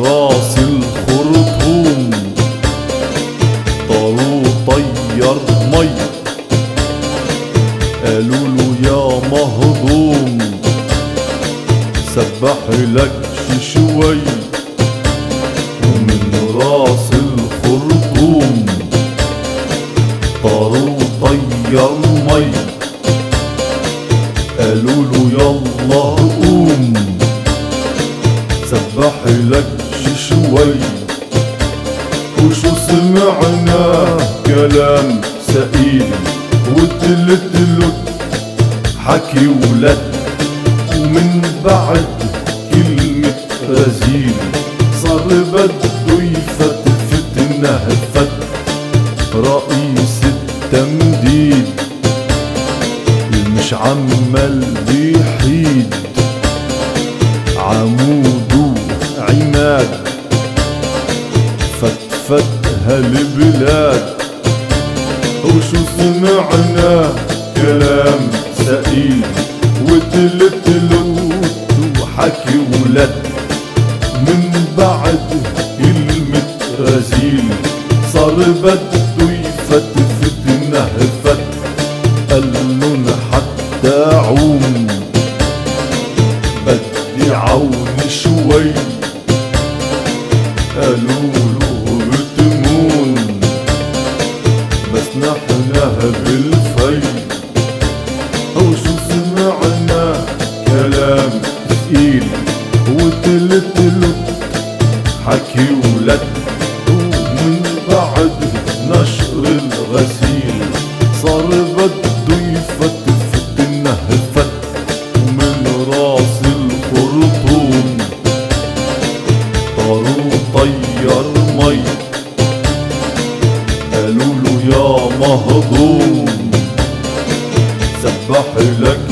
راس الخرطوم طاروا طير مي، قالوا له يا مهضوم سبح لك شوي. ومن راس الخرطوم طاروا طير مي، قالوا له يلا قوم سبح لك شوي. وشو سمعنا كلام سئيل وتلتلت حكي ولد، ومن بعد كلمة رزيل صار بده يفتفت نهفت رئيس التمديد. مش عمال بيحيد عمود وعماد، فتفت هالبلاد. وشو سمعنا كلام سئيل وتلتلوت وحكي ولد، من بعد كلمة رزيل صار بده يفتفت نهفت. قالن حتى عوم بدي عون شوي، قالوا له بتمون بس نحنا بالفي. وشو سمعنا كلام ثقيل وتلتلت حكي ولد، ومن بعد نشر الغسيل صار بده يفتفت النهفت. ومن راس الخرطوم طاروا طير مي، قالوا له يا مهضوم سبح لك